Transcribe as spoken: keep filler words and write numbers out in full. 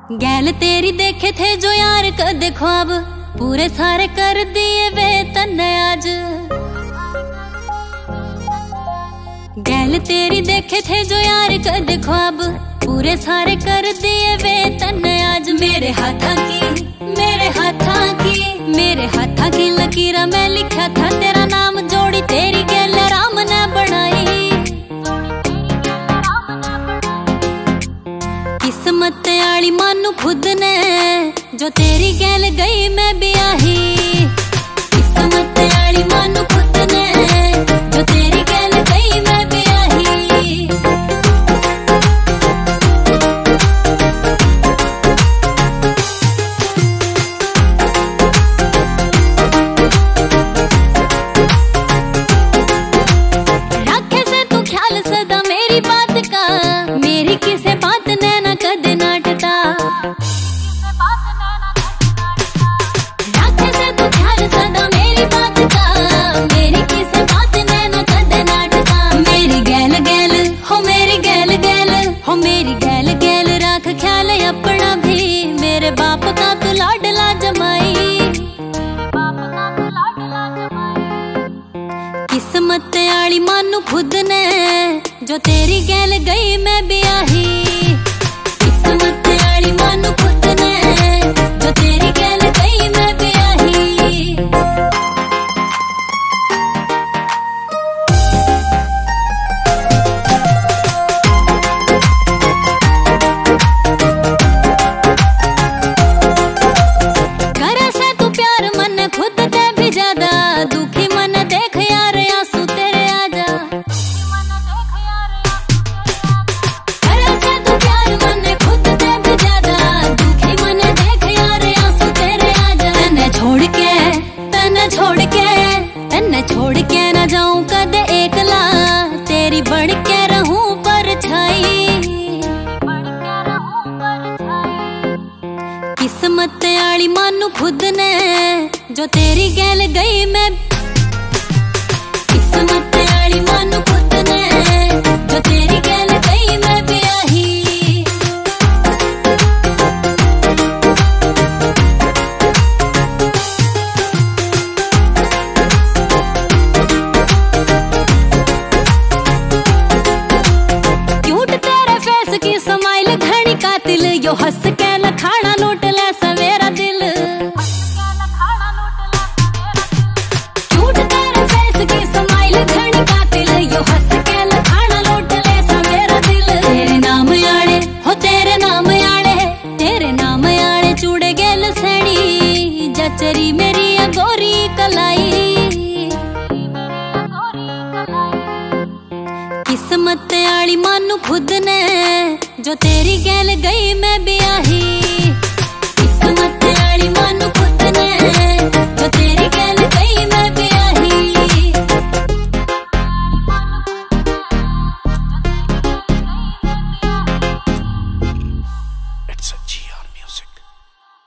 गैल तेरी देखे थे जो यार कदे ख्वाब पूरे सारे कर दिए वे तन्ने आज। गैल तेरी देखे थे जो यार कदे ख्वाब पूरे सारे कर दिए वे तन्ने आज। मेरे हाथा की मेरे हाथा की मेरे हाथा की लकीरा मैं लिखा था तेरा नाम जोड़ी तेरी गैल राम ने बनाई। किस्मत आली मानू खुद ने जो तेरी गैल गई मैं ब्याही। किस्मत आली मानू खुद ने जो तेरी गैल गई मैं ब्याही। रखे से तू ख्याल सदा मेरी बात का मेरी किसे बात ने ना कदे नाटता। रखे से तू ख्याल सदा मेरी बात का मेरी किसे बात ने ना कदे नाटता। मेरी गैल गैल हो मेरी गैल गैल हो मेरी गैल गैल रख ख्याल अपना भी मेरे बाप का तू लाडला जमाई। किस्मत आली मानू खुद ने जो तेरी गैल गई मैं ब्याही। किस्मत आली मानू खुद ने जो तेरी गैल गई मैं ब्याही। करे से तू प्यार मन खुद ते भी ज्यादा दुखी मन देख यार आंसू तेरे आजा। करे से तू प्यार मन खुद ते भी ज्यादा दुखी मन देख यार आंसू तेरे आजा। तन्ने छोड़ के तन्ने छोड़ के तन्ने छोड़ के ना जाऊं कदे एकला तेरी बढ़ के रहूं परछाई। किस्मत आली मानू खुद ने जो तेरी गैल गई मैं। किस्मत आली मानू खुद ने जो तेरी गैल गई मैं ब्याही। क्यूट तेरे फेस की स्माइल घनी कातिल यो हंस के लखाना लूट ले सवेरा दिल। क्यूट तेरे फेस की स्माइल घनी कातिल यो हंस के लखाना लूट ले सवेरा दिल। तेरे नाम आड़े हो तेरे नाम आड़े तेरे नाम आड़े चूड़े गैल सैनी जचरी मेरी अगोरी कलाई। किस्मत आली मानू खुद ने जो तेरी गैल गई मैं भी